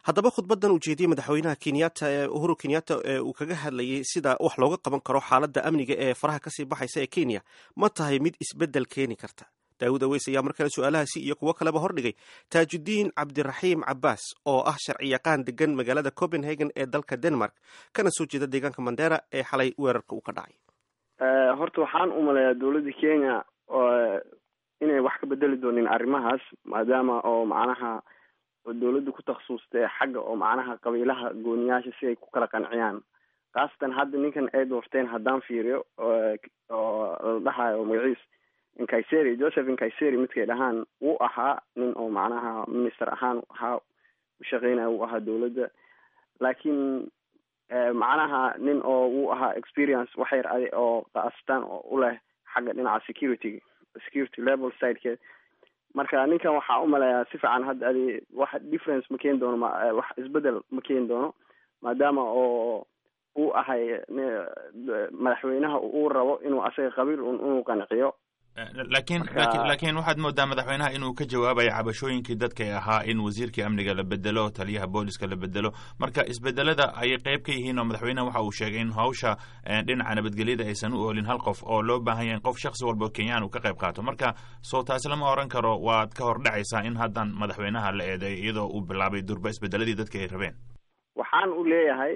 haddaba khudbadan uu jeediyey madaxweynaha kenyatta ee uhuru kenyatta ee uu kaga hadlayay sida wax looga qaban karo xaaladda amniga ee faraha kasii baxaysa ee kenya ma tahay mid isbeddel keeni karta? daawud aweys ayaa mar kale su-aalahaasi iyo kuwo kaleba hordhigay taajudiin cabdiraxiim cabaas oo ah sharciyaqaan degan magaalada copenhagen ee dalka denmark kana soo jeeda deegaanka mandera ee xalay weerarka uu ka dhacay. horta waxaan u maleeyaa dowladda kenya inay wax ka bedeli doonin arrimahaas, maadaama oo macnaha dowladda ku takhasustay xagga oo macnaha qabiilaha gooniyaasha si ay ku kala qanciyaan. khaasatan hadda ninkan ay doorteen haddaan fiiriyo oo la dhahayo magaciis Nkaiseri, Joseph Nkaiseri midkay dhahaan wuu ahaa nin oo macnaha minister ahaan ahaa u shaqeynaya wuu ahaa dowladda, laakiin macnaha nin oo wuu ahaa experience wax yar adi oo qaasatan oo u leh xagga dhinaca security level sidekeed. marka ninkan waxaa u maleeyaa si fiican hadda adi wax difference ma keeni doono, wax isbedel ma keeni doono, maadaama oo uu ahay madaxweynaha uu rabo inuu asaga qabiil inuu qanciyo. laakiin waxaad moodaa madaxweynaha inuu ka jawaabayo cabashooyinkii dadka ee ahaa in wasiirkii amniga la bedelo, taliyaha booliska la bedelo. marka isbedelada ayay qayb ka yihiin oo madaxweynaha waxa uu sheegay in hawsha dhinaca nabadgelyada aysan u oolin hal qof oo loo baahan yahay in qof shaksi walba oo kenyaan uu ka qayb qaato. marka soo taasi lama oran karo waad ka hor dhacaysaa in haddan madaxweynaha la eedeeyo iyadoo uu bilaabay durba isbedeladii dadka ay rabeen. waxaan u leeyahay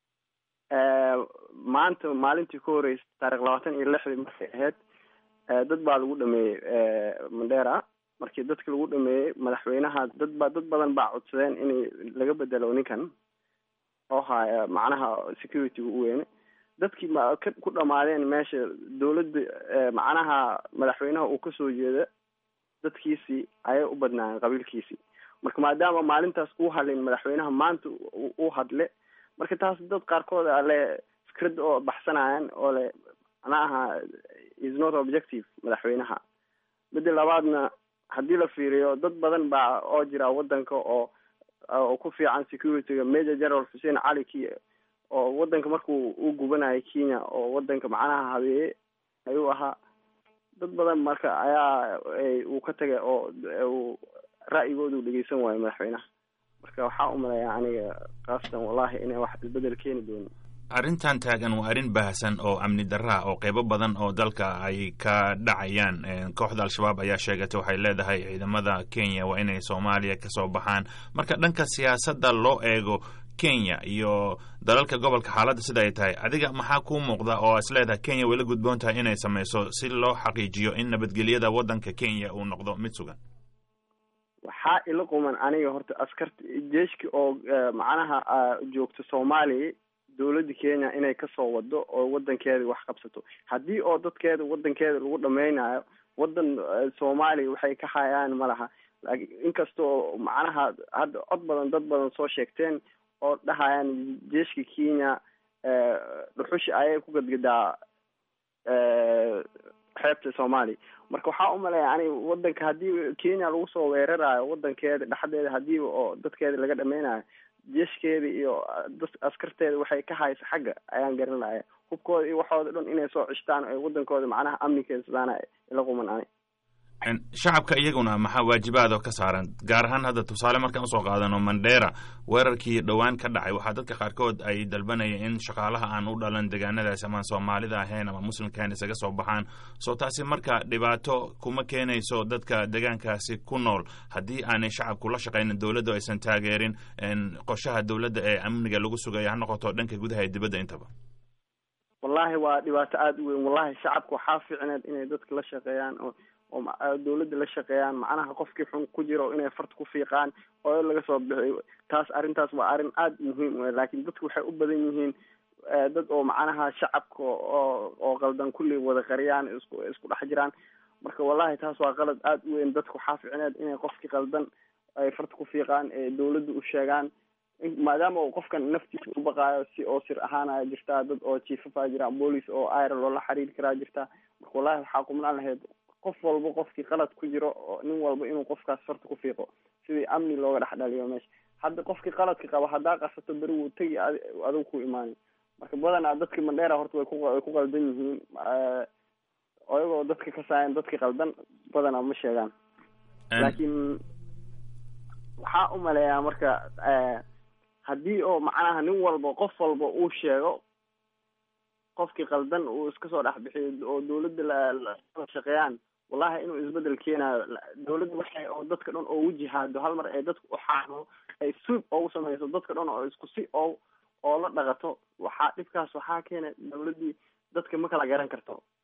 maanta maalintii ka horreysay taarikh 26 markay ahayd dad baa lagu dhameeyey Mandera. markii dadka lagu dhameeyey madaxweynaha dad badan baa codsadeen in laga bedelo ninkan oo haya macnaha security u weyn. dadkii ku dhamaadeen meesha dowladda macnaha madaxweynaha uu ka soo jeeda dadkiisii ayay u badnaayeen qabiilkiisii. marka maadaama maalintaas uu hadlin madaxweynaha maanta uu hadle, marka taas dad qaarkood ale fikrad oo baxsanayaan oo le macnaha is not objective madaxweynaha. midda labaadna haddii la fiiriyo dad badan baa oo jira wadanka oo ku fiican securityga. Major General Hussein Ali oo wadanka markuu u gubanayo Kenya oo wadanka macnaha habeeye ayuu ahaa. dad badan marka ayaa uu ka tagay oo ra'yigooda u dhegeysan waayo madaxweynaha. marka waxaa u maleeyaa aniga qaasatan wallahi inay wax isbedel keeni doonin. arrintan taagan waa arrin baahsan oo amni darra oo qaybo badan oo dalka ay ka dhacayaan. kooxda al-shabaab ayaa sheegatay waxay leedahay ciidamada Kenya waa inay Soomaaliya ka soo baxaan. marka dhanka siyaasadda loo eego Kenya iyo dalalka gobolka xaaladda sida ay tahay, adiga maxaa kuu muuqda oo is leedahay Kenya way la gudboon tahay inay samayso si loo xaqiijiyo in nabadgelyada waddanka Kenya uu noqdo mid sugan? waxaa ila quman aniga horta askarta jeeshka oo macnaha joogto Soomaaliya dowladda Kenya inay ka soo wado oo wadankeeda wax qabsato. haddii oo dadkeeda wadankeeda lagu dhameynayo wadan Soomaaliya waxay ka hayaan malaha. laakiin inkastoo macnaha hadda dad badan soo sheegteen oo dhahayaan jeeshka Kenya dhuxush ayay ku gadgadaa xeebta Soomaaliya. marka waxaa u maleeyaa aniga wadanka haddii Kenya lagu soo weerarayo wadankeeda dhexdeeda haddii oo dadkeeda laga dhameynayo jeeshkeeda iyo askarteeda waxay ka haysa xagga ayaan garanaya. hubkooda iyo waxooda dhan inay soo cishtaan oo wadankooda macnaha amnigeeda sidaana ila quman ani. shacabka iyaguna maxaa waajibaad oo ka saaran? gaar ahaan hadda tusaale markaan usoo qaadano Mandera, weerarkii dhowaan ka dhacay waxaa dadka qaarkood ay dalbanayeen in shaqaalaha aan u dhalan deegaanadaasi ama Soomaalida ahayn ama muslimka ahayn isaga soo baxaan. soo taasi marka dhibaato kuma keenayso dadka deegaankaasi ku nool haddii aanay shacabku la shaqaynin dowladda aysan taageerin qorshaha dowladda ee amniga lagu sugayo ha noqoto dhanka gudaha iyo dibadda intaba? wallahi waa dhibaato aada u weyn. wallahi shacabku waxaa fiicneed inay dadka la shaqeeyaan oo dowladda la shaqeeyaan. macnaha qofkii xun ku jiro inay farta ku fiiqaan oo laga soo bixiyo. arrintaas waa arrin aada muhiim u. laakiin dadku waxay u badan yihiin dad oo macnaha shacabka oo qaldan kulli wada qariyaan isku dhex jiraan. marka wallahi taas waa qalad aada u weyn. dadku waxaa fiicneed inay qofkii qaldan ay farta ku fiiqaan ee dowladda u sheegaan, maadaama uu qofkan naftiisa u baqaayo si oo sir ahaanaya jirtaa. dad oo jiifafaa jira, boolis oo ayra loola xiriiri karaa jirtaa. marka wallahi waxaa qumnaan lahayd qof walba qofkii qalad ku jiro oo nin walba inuu qofkaas farta ku fiiqo sidii amni looga dhex dhaliyo meesha. hadda qofkii qaladka qaba haddaa qasato beri wuu tegi adigu ku imaanay. marka badanaa dadka Mandera horta way ku qaldan yihiin. ayagoo dadka ka saayan dadka qaldan badanaa ma sheegaan. laakiin waxaa umaleeyaa marka haddii oo macnaha nin walba qof walba uu sheego qofkii qaldan uu iska soo dhex bixiyo oo dawladda la shaqeeyaan wallahi inuu isbedel keenayo. dawladda waxay oo dadka dhan oo wajihaado hal mar ay dadka u xaaqdo ay suub ugu samayso dadka dhan oo isku si oo la dhaqato waxaa dhibkaas waxaa keena dawladdii dadka ma kala garan karto